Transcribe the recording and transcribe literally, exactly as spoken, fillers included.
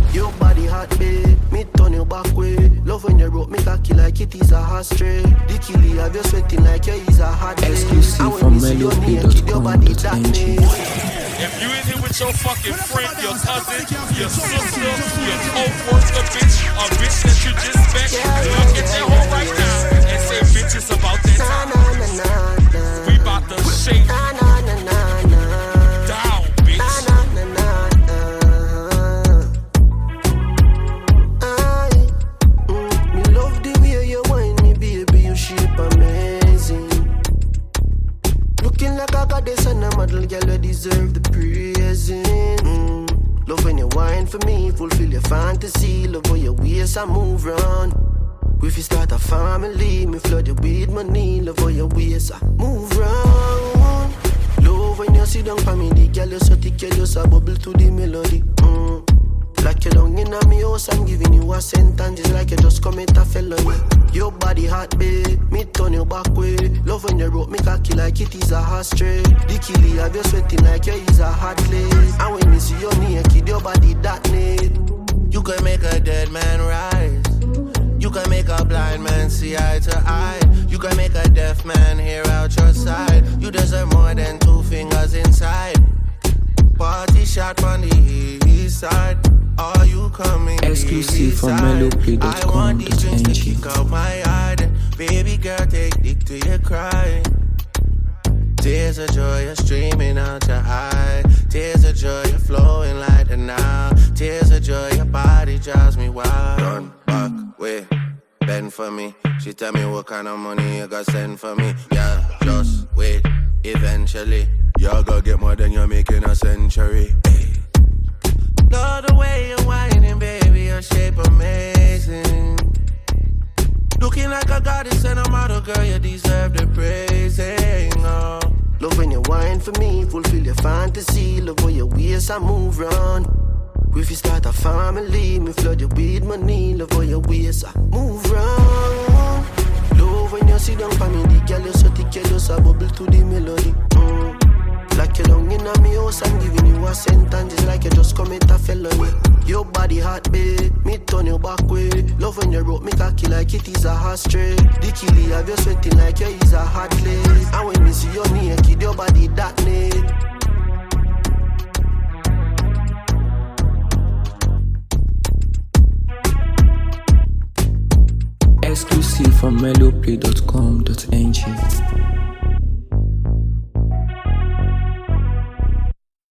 Your body hot, babe. Me turn your back way. Love when you rope me cocky like it is a ashtray. The killie have you sweating like you is a hot day. Exclusive from melopay dot com dot n g. If you in here with your fucking friend, your cousin, your sister, your co-worker bitch, a bitch that you just met, look at that hoe right now and say bitches about that time. We about to shake down, bitch. Me love the way you whine me, baby, you shape amazing. Looking like a goddess and a model, girl, you deserve the praising. Mm. Love when you whine for me, fulfill your fantasy. Love how your waist I move round. If you start a family, me flood you with money. Love how your waist I move round. Love when you sit down for me, the girl you so thick, you just a bubble to the melody. Mm. Like you down in a me house, I'm giving you a sentence. It's like you just commit a felony. Your body hot, babe. Me turn your back way. Love when you rope me cocky like it is a ashtray. The killie have you sweating like you is a hot place. And when me see you naked, your body that need. You can make a dead man rise. You can make a blind man see eye to eye. You can make a deaf man hear out your side. You deserve more than two fingers inside. Party shot on the east side. Are you coming? Exclusive from melopay dot com I want these dot n drinks to g. kick out my heart. Baby girl, take dick till you cry. Tears of joy are streaming out your eye. Tears of joy are flowing like the Nile. Tears of joy, your body drives me wild. Run back, wait, bend for me. She tell me what kind of money you got send for me. Yeah, just wait, eventually you're gonna get more than you're making a century. Hey. Love the way you're whining, baby, your shape amazing. Looking like a goddess and a model, girl, you deserve the praising. Oh. Love when you whine for me, fulfill your fantasy. Love how your waist I move round. If you start a family, me flood you with money. Love how your waist I move round. Love when you sit down for me, the girl you so thick, you just a bubble to the melody. Mm. Like you down in a me house, I'm giving you a sentence. It's like you just commit a felony. Your body hot, babe. Me turn your back way. Love when you rope me cocky like it is a ashtray. The killie have you sweating like you is a hot place. And when me see you naked, your body that need. Exclusive from melopay dot com dot n g.